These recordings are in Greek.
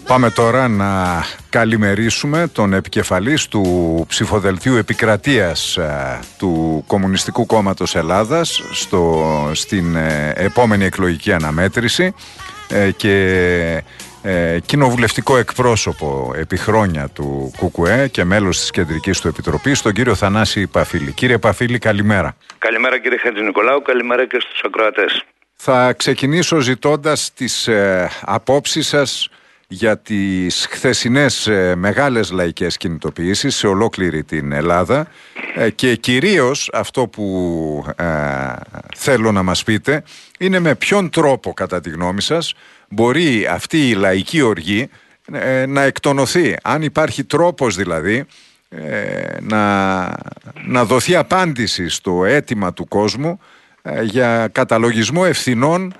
Πάμε τώρα να καλημερίσουμε τον επικεφαλής του ψηφοδελτίου επικρατείας του Κομμουνιστικού Κόμματος Ελλάδας στην επόμενη εκλογική αναμέτρηση και κοινοβουλευτικό εκπρόσωπο επί χρόνια του ΚΚΕ και μέλος της Κεντρικής του Επιτροπής, τον κύριο Θανάση Παφίλη. Κύριε Παφίλη, καλημέρα. Καλημέρα κύριε Χατζηνικολάου, καλημέρα και στους ακροατές. Θα ξεκινήσω ζητώντας τις απόψεις σας για τις χθεσινές μεγάλες λαϊκές κινητοποιήσεις σε ολόκληρη την Ελλάδα και κυρίως αυτό που θέλω να μας πείτε είναι με ποιον τρόπο, κατά τη γνώμη σας, μπορεί αυτή η λαϊκή οργή να εκτονωθεί. Αν υπάρχει τρόπος δηλαδή να δοθεί απάντηση στο αίτημα του κόσμου για καταλογισμό ευθυνών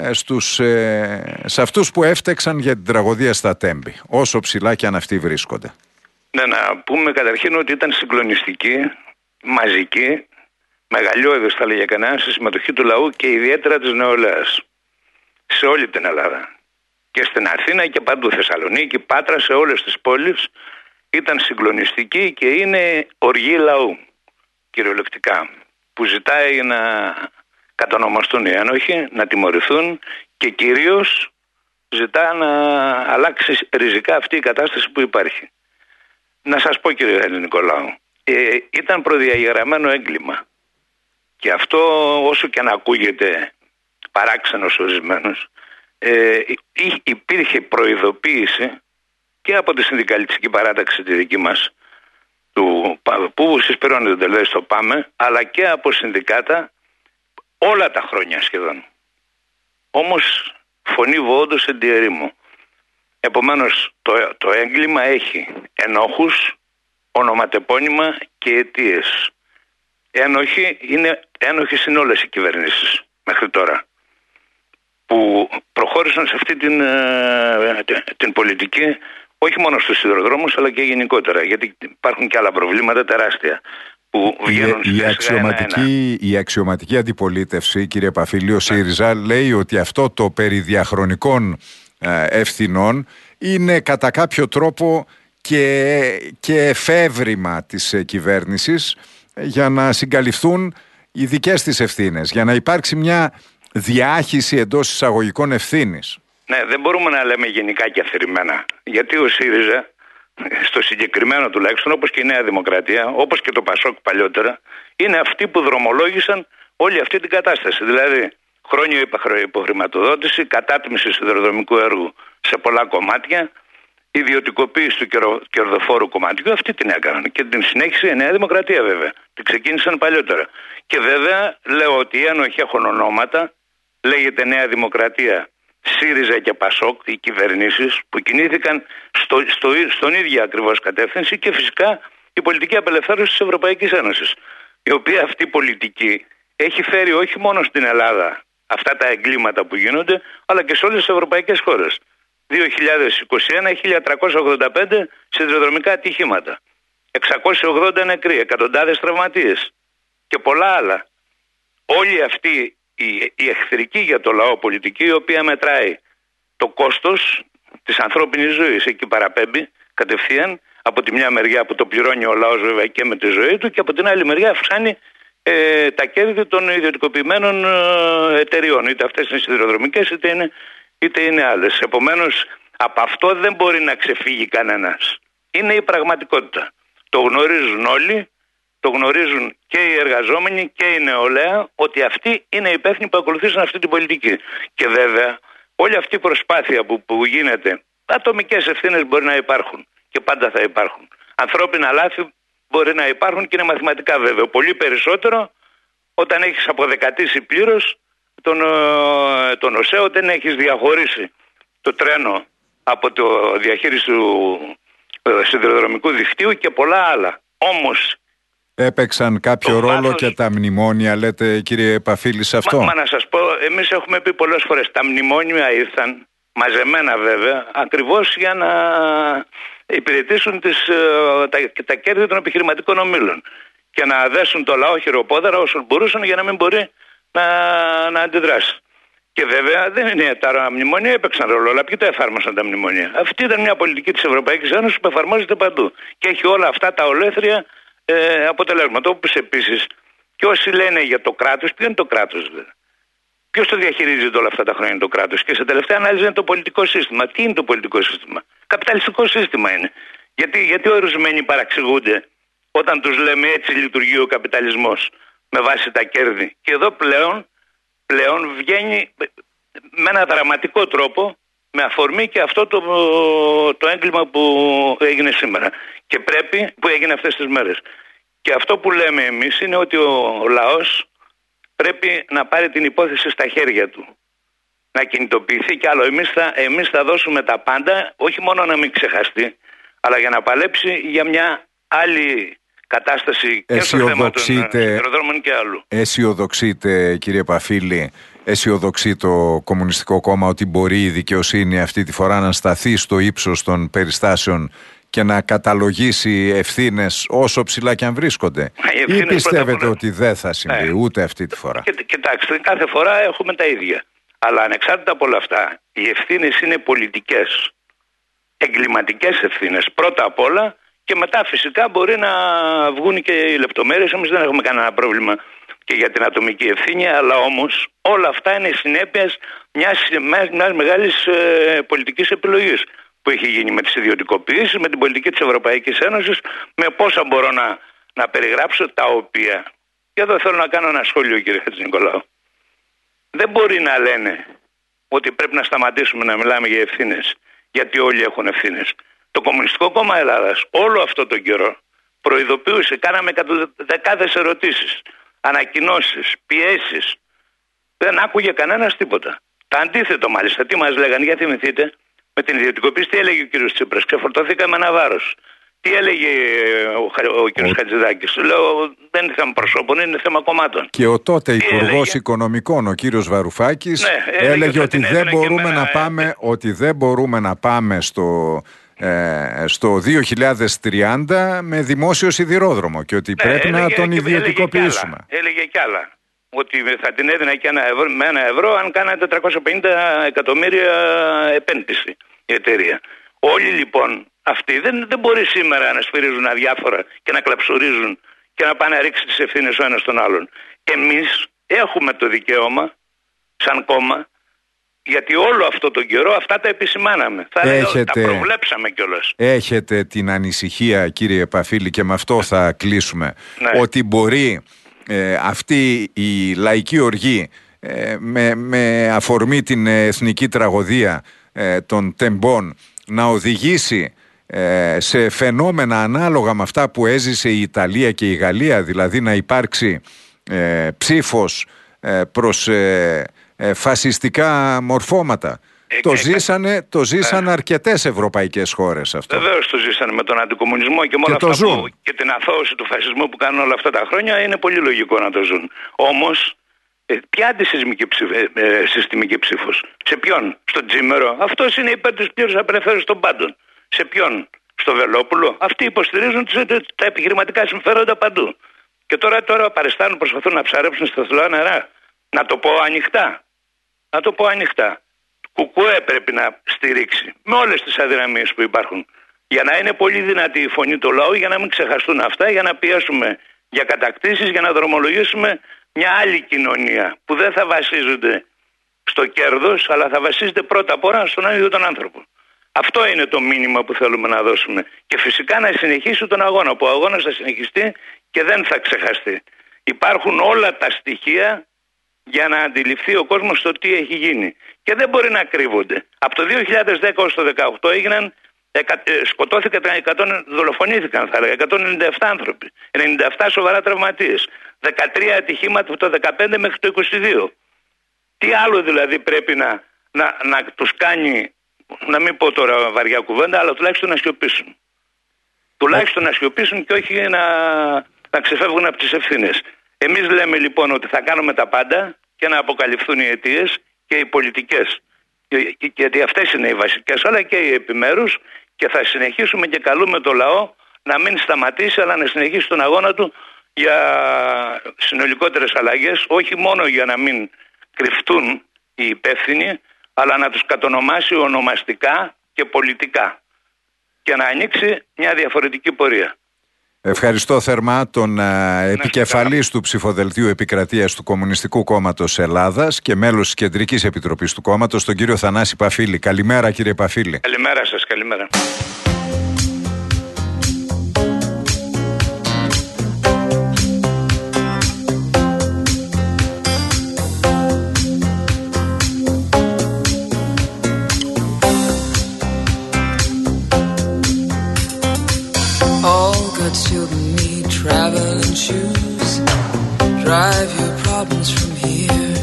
σε αυτούς που έφτεξαν για την τραγωδία στα Τέμπη, όσο ψηλά και αν αυτοί βρίσκονται. Ναι, να πούμε καταρχήν ότι ήταν συγκλονιστική, μαζική, μεγαλειώδης θα λέγε κανένας, η συμμετοχή του λαού και ιδιαίτερα της νεολαίας σε όλη την Ελλάδα και στην Αθήνα και παντού, Θεσσαλονίκη, Πάτρα, σε όλες τις πόλεις ήταν συγκλονιστική και είναι οργή λαού κυριολεκτικά, που ζητάει να κατονομαστούν οι ένοχοι, να τιμωρηθούν και κυρίως ζητά να αλλάξει ριζικά αυτή η κατάσταση που υπάρχει. Να σας πω κύριε Νικολάου, ήταν προδιαγεγραμμένο έγκλημα και αυτό, όσο και να ακούγεται παράξενος ορισμένος, υπήρχε προειδοποίηση και από τη συνδικαλιστική παράταξη τη δική μας που συσπηρώνεται δηλαδή στο ΠΑΜΕ, αλλά και από συνδικάτα όλα τα χρόνια σχεδόν. Όμως φωνή όντως εν τη ερήμο. Επομένως το έγκλημα έχει ενόχους, ονοματεπώνυμα και αιτίες. Ένοχοι είναι όλες οι κυβερνήσεις μέχρι τώρα που προχώρησαν σε αυτή την πολιτική, όχι μόνο στους σιδηροδρόμους αλλά και γενικότερα, γιατί υπάρχουν και άλλα προβλήματα τεράστια που βγαίνουν η αξιωματική αντιπολίτευση, κύριε Παφίλη, ο ΣΥΡΙΖΑ λέει ότι αυτό το περί διαχρονικών ευθυνών είναι κατά κάποιο τρόπο και εφεύρημα της κυβέρνησης για να συγκαλυφθούν οι δικές της ευθύνες, για να υπάρξει μια διάχυση εντός εισαγωγικών ευθύνης. Ναι, δεν μπορούμε να λέμε γενικά και αφηρημένα, γιατί ο ΣΥΡΙΖΑ στο συγκεκριμένο τουλάχιστον, όπως και η Νέα Δημοκρατία, όπως και το ΠΑΣΟΚ παλιότερα, είναι αυτοί που δρομολόγησαν όλη αυτή την κατάσταση. Δηλαδή, χρόνια υποχρηματοδότηση, κατάτμιση σιδηροδρομικού έργου σε πολλά κομμάτια, ιδιωτικοποίηση του κερδοφόρου κομματιού, αυτοί την έκαναν. Και την συνέχισε η Νέα Δημοκρατία βέβαια. Την ξεκίνησαν παλιότερα. Και βέβαια λέω ότι οι ένοχοι έχουν ονόματα, λέγεται Νέα Δημοκρατία, ΣΥΡΙΖΑ και ΠΑΣΟΚ, οι κυβερνήσεις που κινήθηκαν στον ίδιο ακριβώς κατεύθυνση, και φυσικά η πολιτική απελευθέρωση της Ευρωπαϊκής Ένωσης, η οποία αυτή η πολιτική έχει φέρει όχι μόνο στην Ελλάδα αυτά τα εγκλήματα που γίνονται, αλλά και σε όλες τις ευρωπαϊκές χώρες. 2021, 1385 σιδηροδρομικά ατυχήματα, 680 νεκροί, εκατοντάδες τραυματίες και πολλά άλλα. Όλη αυτή η εχθρική για το λαό πολιτική, η οποία μετράει το κόστος της ανθρώπινης ζωής, εκεί παραπέμπει κατευθείαν από τη μια μεριά που το πληρώνει ο λαός βέβαια και με τη ζωή του, και από την άλλη μεριά αυξάνει τα κέρδη των ιδιωτικοποιημένων εταιριών, είτε αυτές είναι σιδηροδρομικές είτε είναι άλλες. Επομένως από αυτό δεν μπορεί να ξεφύγει κανένας. Είναι η πραγματικότητα. Το γνωρίζουν όλοι. Το γνωρίζουν και οι εργαζόμενοι και η νεολαία, ότι αυτοί είναι οι υπεύθυνοι που ακολουθήσαν αυτή την πολιτική. Και βέβαια όλη αυτή η προσπάθεια που γίνεται, ατομικές ευθύνες μπορεί να υπάρχουν και πάντα θα υπάρχουν. Ανθρώπινα λάθη μπορεί να υπάρχουν και είναι μαθηματικά βέβαια. Πολύ περισσότερο όταν έχεις αποδεκατήσει πλήρως τον ΟΣΕ, όταν έχεις διαχωρίσει το τρένο από το διαχείριση του σιδηροδρομικού δικτύου και πολλά άλλα. Όμως έπαιξαν κάποιο ρόλο και τα μνημόνια, λέτε κύριε Παφίλη, σε αυτό? Μα να σας πω, εμείς έχουμε πει πολλές φορές, τα μνημόνια ήρθαν μαζεμένα βέβαια, ακριβώς για να υπηρετήσουν τα κέρδη των επιχειρηματικών ομίλων και να δέσουν το λαό χειροπόδαρα όσο μπορούσαν για να μην μπορεί να αντιδράσει. Και βέβαια δεν είναι τα μνημόνια έπαιξαν ρόλο, αλλά ποιοι τα εφάρμοσαν τα μνημόνια? Αυτή ήταν μια πολιτική της Ευρωπαϊκής Ένωσης που εφαρμόζεται παντού. Και έχει όλα αυτά τα ολέθρια αποτελέσματα. Όπως επίσης και όσοι λένε για το κράτος, ποιο είναι το κράτος? Ποιος το διαχειρίζεται όλα αυτά τα χρόνια το κράτος? Και σε τελευταία ανάλυση είναι το πολιτικό σύστημα. Τι είναι το πολιτικό σύστημα? Καπιταλιστικό σύστημα είναι. Γιατί ορισμένοι παραξηγούνται όταν τους λέμε έτσι λειτουργεί ο καπιταλισμός με βάση τα κέρδη? Και εδώ πλέον βγαίνει με ένα δραματικό τρόπο με αφορμή και αυτό το έγκλημα που έγινε σήμερα και που έγινε αυτές τις μέρες. Και αυτό που λέμε εμείς είναι ότι ο λαός πρέπει να πάρει την υπόθεση στα χέρια του, να κινητοποιηθεί κι άλλο. Εμείς θα δώσουμε τα πάντα, όχι μόνο να μην ξεχαστεί, αλλά για να παλέψει για μια άλλη κατάσταση και στο θέμα των σιδηροδρόμων και άλλου. Αισιοδοξείτε, κύριε Παφίλη, αισιοδοξεί το Κομμουνιστικό Κόμμα ότι μπορεί η δικαιοσύνη αυτή τη φορά να σταθεί στο ύψος των περιστάσεων και να καταλογίσει ευθύνες όσο ψηλά και αν βρίσκονται? Ή πιστεύετε ότι δεν θα συμβεί ούτε αυτή τη φορά? Κοιτάξτε, κάθε φορά έχουμε τα ίδια. Αλλά ανεξάρτητα από όλα αυτά, οι ευθύνες είναι πολιτικές, εγκληματικές ευθύνες πρώτα απ' όλα, και μετά φυσικά μπορεί να βγουν και οι λεπτομέρειες. Εμείς δεν έχουμε κανένα πρόβλημα και για την ατομική ευθύνη, αλλά όμως όλα αυτά είναι συνέπειας μιας μεγάλης πολιτικής επιλογής που έχει γίνει με τις ιδιωτικοποιήσεις, με την πολιτική της Ευρωπαϊκής Ένωσης, με πόσα μπορώ να περιγράψω, τα οποία. Και εδώ θέλω να κάνω ένα σχόλιο, κύριε Χατζηνικολάου. Δεν μπορεί να λένε ότι πρέπει να σταματήσουμε να μιλάμε για ευθύνες, γιατί όλοι έχουν ευθύνες. Το Κομμουνιστικό Κόμμα Ελλάδας όλο αυτό τον καιρό προειδοποιούσε, κάναμε δεκάδες ερωτήσεις, ανακοινώσεις, πιέσεις. Δεν άκουγε κανένας τίποτα. Το αντίθετο μάλιστα, τι μας λέγανε? Για θυμηθείτε, με την ιδιωτικοποίηση τι έλεγε ο κύριος Τσίπρας? Ξεφορτωθήκαμε ένα βάρος. Τι έλεγε ο κύριος Χατζηδάκης? Λέω, δεν είναι θέμα προσώπων, είναι θέμα κομμάτων. Και ο τότε Υπουργός Οικονομικών, ο κύριος Βαρουφάκης, έλεγε ότι δεν μπορούμε να πάμε στο 2030 με δημόσιο σιδηρόδρομο και ότι πρέπει να τον ιδιωτικοποιήσουμε. Έλεγε κι άλλα. Ότι θα την έδινα και με €1 αν κάνανε 450 εκατομμύρια επένδυση η εταιρεία. Όλοι λοιπόν αυτοί δεν μπορεί σήμερα να σφυρίζουν αδιάφορα και να κλαψουρίζουν και να πάνε να ρίξει τις ευθύνες ο ένας τον άλλον. Εμείς έχουμε το δικαίωμα σαν κόμμα, γιατί όλο αυτό τον καιρό αυτά τα επισημάναμε. Τα προβλέψαμε κιόλας. Έχετε την ανησυχία, κύριε Παφίλη, και με αυτό θα κλείσουμε, ότι μπορεί αυτή η λαϊκή οργή με αφορμή την εθνική τραγωδία των τεμπών να οδηγήσει σε φαινόμενα ανάλογα με αυτά που έζησε η Ιταλία και η Γαλλία, δηλαδή να υπάρξει ψήφος προς φασιστικά μορφώματα? Το ζήσανε αρκετές ευρωπαϊκές χώρες αυτό. Βεβαίως το ζήσανε με τον αντικομμουνισμό και με όλα αυτά και την αθώωση του φασισμού που κάνουν όλα αυτά τα χρόνια. Είναι πολύ λογικό να το ζουν. Όμως, ποια αντισυστημική ψήφος? Σε ποιον? Στον Τζίμερο? Αυτός είναι υπέρ της πλήρους απελευθέρωσης των πάντων. Σε ποιον? Στο Βελόπουλο? Αυτοί υποστηρίζουν τα επιχειρηματικά συμφέροντα παντού. Και τώρα παριστάνουν, προσπαθούν να ψαρέψουν στα θολά νερά. Να το πω ανοιχτά. Κουκουέ πρέπει να στηρίξει με όλες τις αδυναμίες που υπάρχουν, για να είναι πολύ δυνατή η φωνή του λαού, για να μην ξεχαστούν αυτά, για να πιέσουμε για κατακτήσεις, για να δρομολογήσουμε μια άλλη κοινωνία που δεν θα βασίζονται στο κέρδος, αλλά θα βασίζεται πρώτα απ' όλα στον ίδιο τον άνθρωπο. Αυτό είναι το μήνυμα που θέλουμε να δώσουμε. Και φυσικά να συνεχίσει τον αγώνα, που ο αγώνας θα συνεχιστεί και δεν θα ξεχαστεί. Υπάρχουν όλα τα στοιχεία για να αντιληφθεί ο κόσμος το τι έχει γίνει. Και δεν μπορεί να κρύβονται. Από το 2010 ως το 2018 σκοτώθηκαν, δολοφονήθηκαν θα έλεγα, 197 άνθρωποι. 97 σοβαρά τραυματίες. 13 ατυχήματα από το 2015 μέχρι το 2022. Τι άλλο δηλαδή πρέπει να τους κάνει, να μην πω τώρα βαριά κουβέντα, αλλά τουλάχιστον να σιωπήσουν. Τουλάχιστον να σιωπήσουν και όχι να ξεφεύγουν από τις ευθύνες. Εμείς λέμε λοιπόν ότι θα κάνουμε τα πάντα και να αποκαλυφθούν οι αιτίες και οι πολιτικές. Γιατί αυτές είναι οι βασικές, αλλά και οι επιμέρους, και θα συνεχίσουμε και καλούμε το λαό να μην σταματήσει, αλλά να συνεχίσει τον αγώνα του για συνολικότερες αλλαγές, όχι μόνο για να μην κρυφτούν οι υπεύθυνοι, αλλά να τους κατονομάσει ονομαστικά και πολιτικά και να ανοίξει μια διαφορετική πορεία. Ευχαριστώ θερμά τον επικεφαλής του ψηφοδελτίου επικρατείας του Κομμουνιστικού Κόμματος Ελλάδας και μέλος της Κεντρικής Επιτροπής του κόμματος, τον κύριο Θανάση Παφίλη. Καλημέρα, κύριε Παφίλη. Καλημέρα σας, καλημέρα. Children need traveling shoes. Drive your problems from here.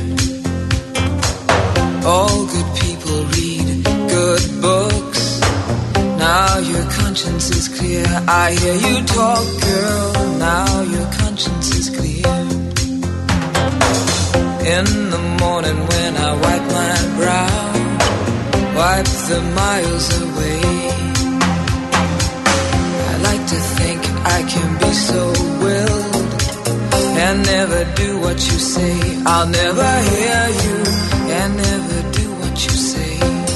All good people read good books. Now your conscience is clear. I hear you talk, girl. Now your conscience is clear. In the morning when I wipe my brow, wipe the miles away. I like to think I can be so willed and never do what you say. I'll never hear you and never do what you say.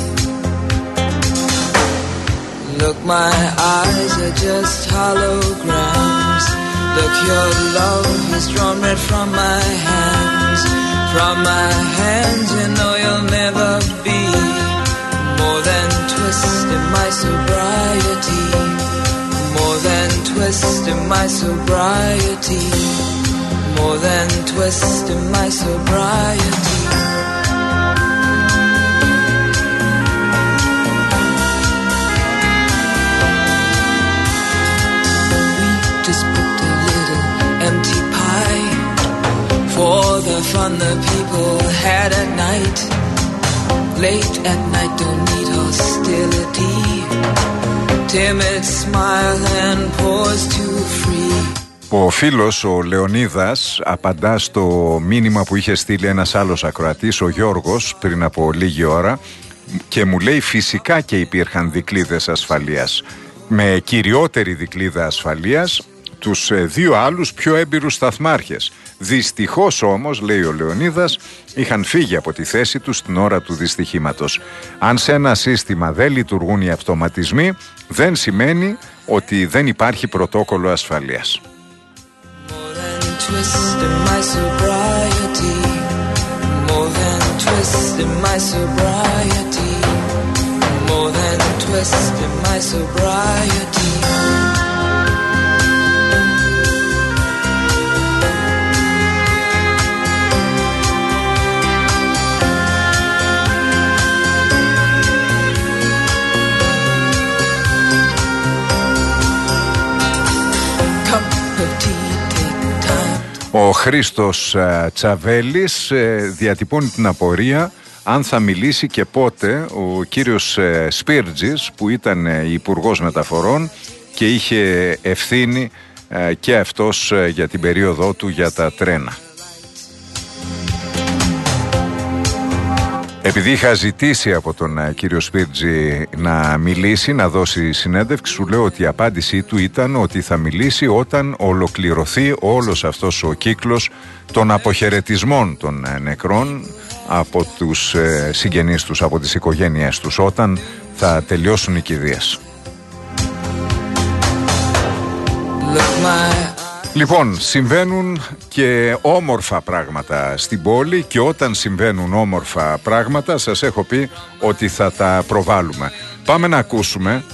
Look, my eyes are just holograms. Look, your love has drawn red from my hands. From my hands, you know you'll never be more than twist in my sobriety. More than twist in my sobriety. More than twist in my sobriety. We just booked a little empty pie for the fun the people had at night. Late at night don't need hostility. Timid smile and pause too free. Ο φίλος, ο Λεωνίδας, απαντά στο μήνυμα που είχε στείλει ένας άλλος ακροατής, ο Γιώργος, πριν από λίγη ώρα και μου λέει φυσικά και υπήρχαν δικλείδες ασφαλείας. Με κυριότερη δικλείδα ασφαλείας τους δύο άλλους πιο έμπειρους σταθμάρχες. Δυστυχώς όμως, λέει ο Λεωνίδας, είχαν φύγει από τη θέση τους την ώρα του δυστυχήματος. Αν σε ένα σύστημα δεν λειτουργούν οι αυτοματισμοί, δεν σημαίνει ότι δεν υπάρχει πρωτόκολλο ασφαλείας. Ο Χρήστος Τσαβέλης διατυπώνει την απορία αν θα μιλήσει και πότε ο κύριος Σπίρτζης, που ήταν υπουργός μεταφορών και είχε ευθύνη και αυτός για την περίοδό του για τα τρένα. Επειδή είχα ζητήσει από τον κύριο Σπίρτζη να μιλήσει, να δώσει συνέντευξη, σου λέω ότι η απάντησή του ήταν ότι θα μιλήσει όταν ολοκληρωθεί όλος αυτός ο κύκλος των αποχαιρετισμών των νεκρών από τους συγγενείς τους, από τις οικογένειές τους, όταν θα τελειώσουν οι κηδείες. Λοιπόν, συμβαίνουν και όμορφα πράγματα στην πόλη και όταν συμβαίνουν όμορφα πράγματα σας έχω πει ότι θα τα προβάλλουμε. Πάμε να ακούσουμε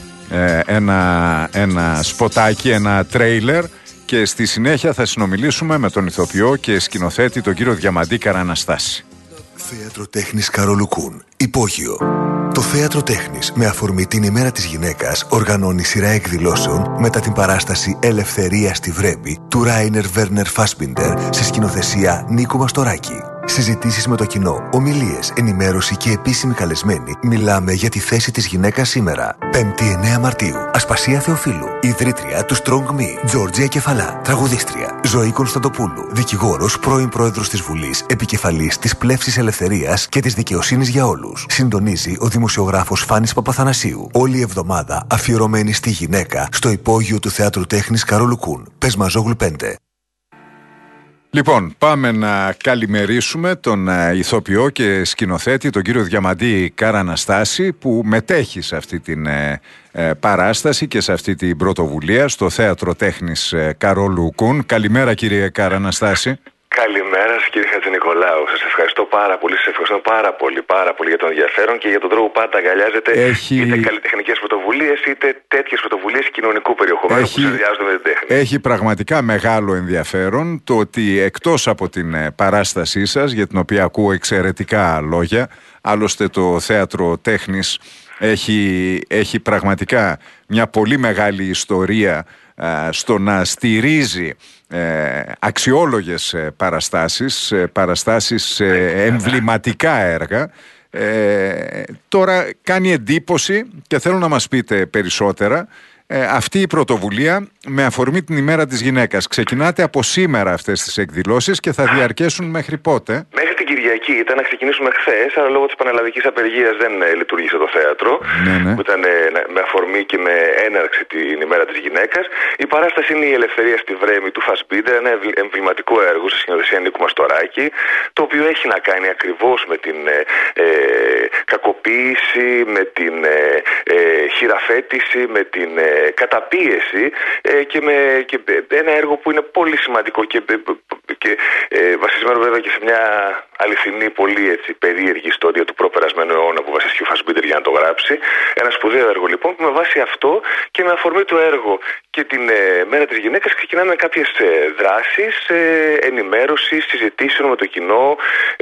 ένα σποτάκι, ένα τρέιλερ και στη συνέχεια θα συνομιλήσουμε με τον ηθοποιό και σκηνοθέτη τον κύριο Διαμαντή Καραναστάση. Θέατρο Τέχνης Καρολουκούν, Υπόγειο. Το Θέατρο Τέχνης, με αφορμή την ημέρα της γυναίκας, οργανώνει σειρά εκδηλώσεων μετά την παράσταση «Ελευθερία στη Βρέπη» του Ράινερ Βέρνερ Φάσμπιντερ σε σκηνοθεσία Νίκου Μαστοράκη. Συζητήσεις με το κοινό, ομιλίες, ενημέρωση και επίσημοι καλεσμένοι. Μιλάμε για τη θέση της γυναίκας σήμερα. 5η 9 Μαρτίου. Ασπασία Θεοφίλου. Ιδρύτρια του Strong Me. Τζόρτζια Κεφαλά. Τραγουδίστρια. Ζωή Κωνσταντοπούλου. Δικηγόρος, πρώην πρόεδρος της Βουλής. Επικεφαλής της Πλεύσης Ελευθερίας και της Δικαιοσύνης για Όλους. Συντονίζει ο δημοσιογράφος Φάνης Παπαθανασίου. Όλη η εβδομάδα αφιερωμένη στη γυναίκα στο υπόγειο του Θεάτρου Τέχνης Καρολουκούν. Πεσμαζόγλου 5. Λοιπόν, πάμε να καλημερίσουμε τον ηθοποιό και σκηνοθέτη, τον κύριο Διαμαντή Καραναστάση, που μετέχει σε αυτή την παράσταση και σε αυτή την πρωτοβουλία στο Θέατρο Τέχνης Καρόλου Κουν. Καλημέρα, κύριε Καραναστάση. Καλημέρα σας, κύριε Χατζηνικολάου. Σας ευχαριστώ πάρα πολύ. Σας ευχαριστώ πάρα πολύ για τον ενδιαφέρον και για τον τρόπο που πάντα αγκαλιάζετε είτε καλλιτεχνικές πρωτοβουλίες είτε τέτοιες πρωτοβουλίες κοινωνικού περιεχομένου που συνδυάζονται με την τέχνη. Έχει πραγματικά μεγάλο ενδιαφέρον το ότι εκτός από την παράστασή σας, για την οποία ακούω εξαιρετικά λόγια, άλλωστε το Θέατρο Τέχνης έχει πραγματικά μια πολύ μεγάλη ιστορία στο να στηρίζει αξιόλογες παραστάσεις σε εμβληματικά έργα. Τώρα κάνει εντύπωση και θέλω να μας πείτε περισσότερα αυτή η πρωτοβουλία με αφορμή την ημέρα της γυναίκας. Ξεκινάτε από σήμερα αυτές τις εκδηλώσεις και θα διαρκέσουν μέχρι πότε? Μέχρι την Κυριακή. Ήταν να ξεκινήσουμε χθες, αλλά λόγω της πανελλαδικής απεργίας δεν λειτουργήσε το θέατρο. Ναι. Που ήταν με αφορμή και με έναρξη την ημέρα της γυναίκας. Η παράσταση είναι η Ελευθερία στη Βρέμη του Φασμπίντερ, ένα εμβληματικό έργο σε σκηνοθεσία Νίκου Μαστοράκη, το οποίο έχει να κάνει ακριβώς με την κακοποίηση, με την χειραφέτηση, με την καταπίεση και ένα έργο που είναι πολύ σημαντικό και βασισμένο βέβαια και σε μια αληθινή, πολύ έτσι περίεργη ιστορία του προπερασμένου αιώνα που βασίστηκε ο Φασμπίντερ για να το γράψει. Ένα σπουδαίο έργο λοιπόν που με βάση αυτό και με αφορμή το έργο και την μέρα της γυναίκας ξεκινάμε κάποιες δράσεις ενημέρωσης, συζητήσεων με το κοινό,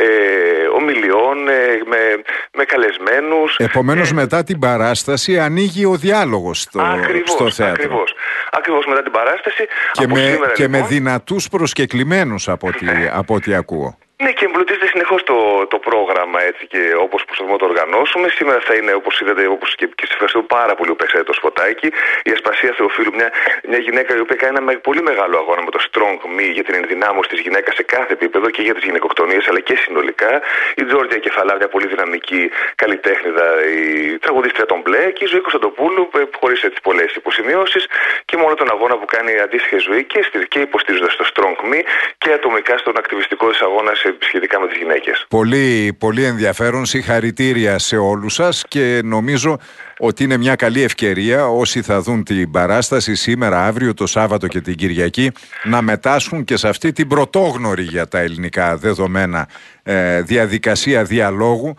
ομιλιών, με καλεσμένους. Επομένως μετά την παράσταση ανοίγει ο διάλογος στο θέατρο. Ακριβώς μετά την παράσταση. Και με δυνατούς προσκεκλημένους από ό,τι ακούω. Ναι, και εμπλουτίζεται συνεχώς το πρόγραμμα έτσι και όπως προσπαθούμε να το οργανώσουμε. Σήμερα θα είναι, όπως είδατε, όπως και σας ευχαριστώ πάρα πολύ που παίξατε το σποτάκι, η Ασπασία Θεοφίλου, μια γυναίκα η οποία κάνει ένα πολύ μεγάλο αγώνα με το Strong Me για την ενδυνάμωση της γυναίκας σε κάθε επίπεδο και για τις γυναικοκτονίες αλλά και συνολικά. Η Τζόρτζια Κεφαλά, μια πολύ δυναμική καλλιτέχνηδα, η τραγουδίστρια των Μπλε και η Ζωή Κωνσταντοπούλου, χωρίς έτσι πολλές υποσημειώσεις και μόνο τον αγώνα που κάνει αντίστοιχη ζωή και υποστηρίζοντας το Strong Me και ατομικά στον ακτιβιστικό της αγώνα σχετικά με τις γυναίκες. Πολύ, πολύ ενδιαφέρον. Συγχαρητήρια σε όλους σας και νομίζω ότι είναι μια καλή ευκαιρία όσοι θα δουν την παράσταση σήμερα, αύριο, το Σάββατο και την Κυριακή να μετάσχουν και σε αυτή την πρωτόγνωρη για τα ελληνικά δεδομένα διαδικασία διαλόγου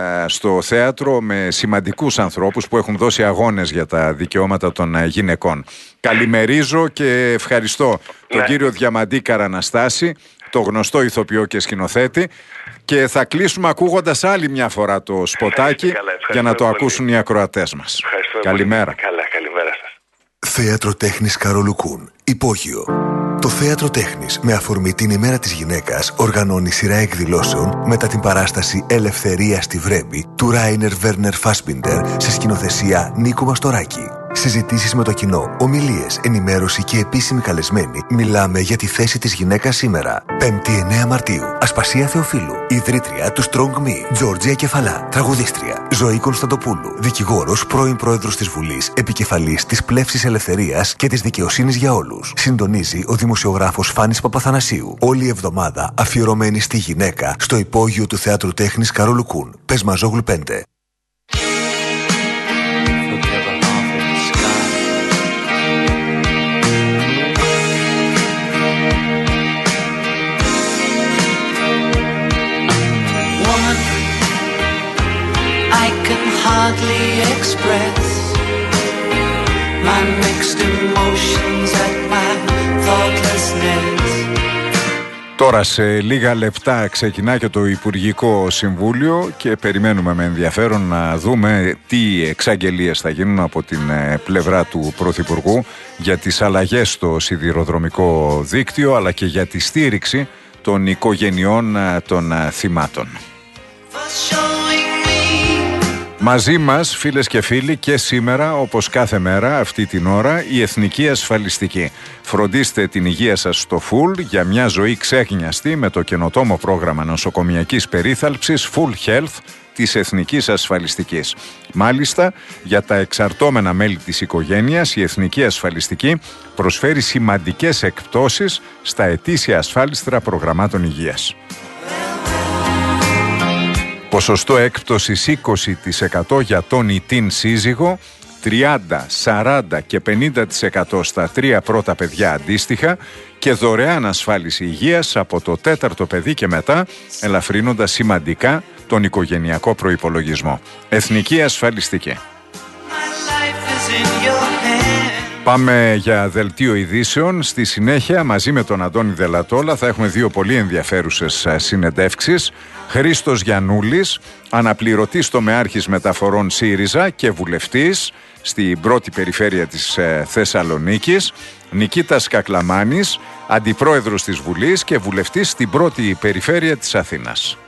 στο θέατρο με σημαντικούς ανθρώπους που έχουν δώσει αγώνες για τα δικαιώματα των γυναικών. Καλημερίζω και ευχαριστώ τον κύριο Διαμαντή Καραναστάση, το γνωστό ηθοποιό και σκηνοθέτη, και θα κλείσουμε ακούγοντας άλλη μια φορά το σποτάκι για να το ακούσουν οι ακροατές μας. Καλημέρα. Καλημέρα σας. Θέατρο Τέχνης Καρόλου Κουν, υπόγειο. Το Θέατρο Τέχνης με αφορμή την ημέρα της γυναίκας οργανώνει σειρά εκδηλώσεων μετά την παράσταση Ελευθερία στη Βρέμη του Ράινερ Βέρνερ Φάσμπιντερ σε σκηνοθεσία Νίκου Μαστοράκη. Συζητήσεις με το κοινό, ομιλίες, ενημέρωση και επίσημοι καλεσμένοι. Μιλάμε για τη θέση της γυναίκας σήμερα. 5η 9 Μαρτίου. Ασπασία Θεοφίλου. Ιδρύτρια του Strong Me. Τζόρτζια Κεφαλά. Τραγουδίστρια. Ζωή Κωνσταντοπούλου. Δικηγόρος, πρώην πρόεδρος της Βουλής. Επικεφαλής της Πλεύσης Ελευθερίας και της Δικαιοσύνης για όλους. Συντονίζει ο δημοσιογράφος Φάνης Παπαθανασίου. Όλη η εβδομάδα αφιερωμένη στη γυναίκα στο υπόγειο του Θεάτρου Τέχνης Καρόλου Κουν. Πεσμαζόγλου 5. Hardly express my mixed emotions at my thoughtlessness. Τώρα σε λίγα λεπτά ξεκινά και το Υπουργικό Συμβούλιο και περιμένουμε με ενδιαφέρον να δούμε τι εξαγγελίες θα γίνουν από την πλευρά του Πρωθυπουργού για τις αλλαγές στο σιδηροδρομικό δίκτυο αλλά και για τη στήριξη των οικογενειών των θυμάτων. Μαζί μας, φίλες και φίλοι, και σήμερα, όπως κάθε μέρα, αυτή την ώρα, η Εθνική Ασφαλιστική. Φροντίστε την υγεία σας στο Full για μια ζωή ξέγνιαστη με το καινοτόμο πρόγραμμα νοσοκομιακής περίθαλψης Full Health της εθνικής ασφαλιστικής. Μάλιστα, για τα εξαρτώμενα μέλη της οικογένειας, η εθνική ασφαλιστική προσφέρει σημαντικές εκπτώσεις στα ετήσια ασφάλιστρα προγραμμάτων υγείας. Ποσοστό έκπτωσης 20% για τον ή την σύζυγο, 30, 40 και 50% στα 3 πρώτα παιδιά αντίστοιχα και δωρεάν ασφάλιση υγείας από το 4ο παιδί και μετά, ελαφρύνοντας σημαντικά τον οικογενειακό προϋπολογισμό. Εθνική ασφαλιστική. Πάμε για δελτίο ειδήσεων. Στη συνέχεια, μαζί με τον Αντώνη Δελατόλα, θα έχουμε 2 πολύ ενδιαφέρουσες συνεντεύξεις. Χρήστος Γιαννούλης, αναπληρωτής τομεάρχης μεταφορών ΣΥΡΙΖΑ και βουλευτής στην πρώτη περιφέρεια της Θεσσαλονίκης. Νικήτας Κακλαμάνης, αντιπρόεδρος της Βουλής και βουλευτής στην πρώτη περιφέρεια της Αθήνας.